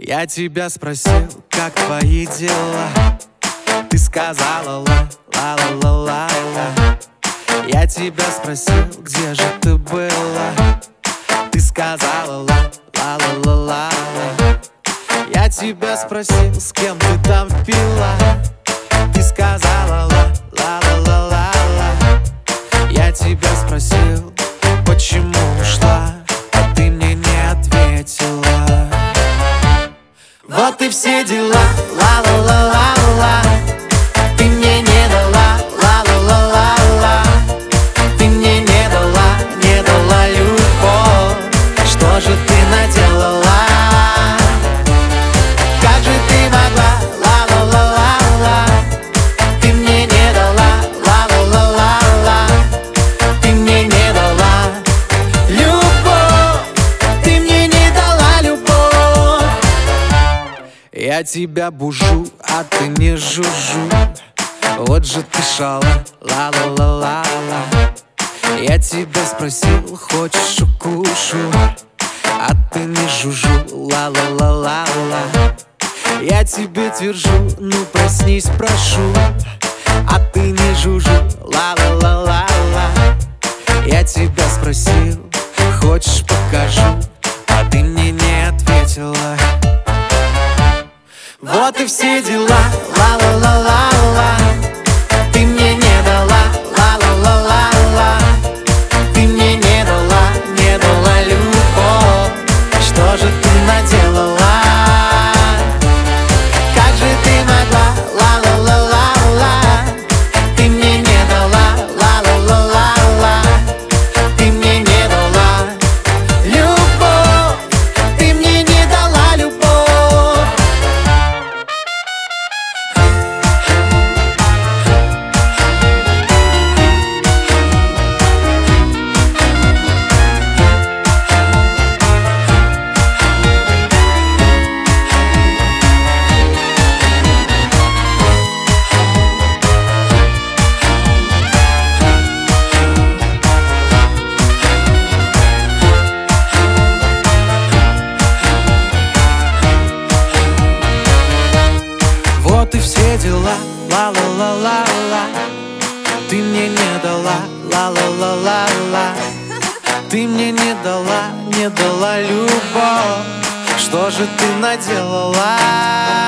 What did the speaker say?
Я тебя спросил, как твои дела. Ты сказала ла-ла-ла-ла-ла. Я тебя спросил, где же ты была. Ты сказала ла-ла-ла-ла-ла. Я тебя спросил, с кем ты там пила. Ты сказала ла-ла-ла-ла-ла. Я тебя спросил, почему ушла, а ты мне не ответила. Вот и все дела, ла-ла-ла-ла-ла. Ты мне не дала, ла-ла-ла-ла-ла. Ты мне не дала любовь. Что же ты наделала? Как же ты могла, ла-ла-ла-ла-ла. Ты мне не дала, ла-ла-ла-ла-ла. Ты мне не дала любовь. Ты мне не дала любовь. Я тебя бужу, а ты не жужжу. Вот же ты шала, ла-ла-ла-ла-ла. Я тебя спросил, хочешь укушу, а ты не жужжу, ла-ла-ла-ла-ла. Я тебе твержу, ну проснись, прошу, а ты не жужжу, ла-ла-ла-ла-ла. Я тебя спросил, хочешь покажу, а ты мне не ответила. Вот и все дела, ла-ла-ла-ла-ла. Ты мне не дала, ла-ла-ла-ла-ла. Ты мне не дала любовь. Что же ты наделала? Как же ты могла, ла-ла-ла-ла-ла. Ты мне не дала, ла-ла-ла-ла-ла. Ты мне не дала любовь. Ты мне не дала любовь. Вот и все дела, ла-ла-ла-ла-ла. Ты мне не дала, ла-ла-ла-ла-ла. Ты мне не дала любовь. Что же ты наделала?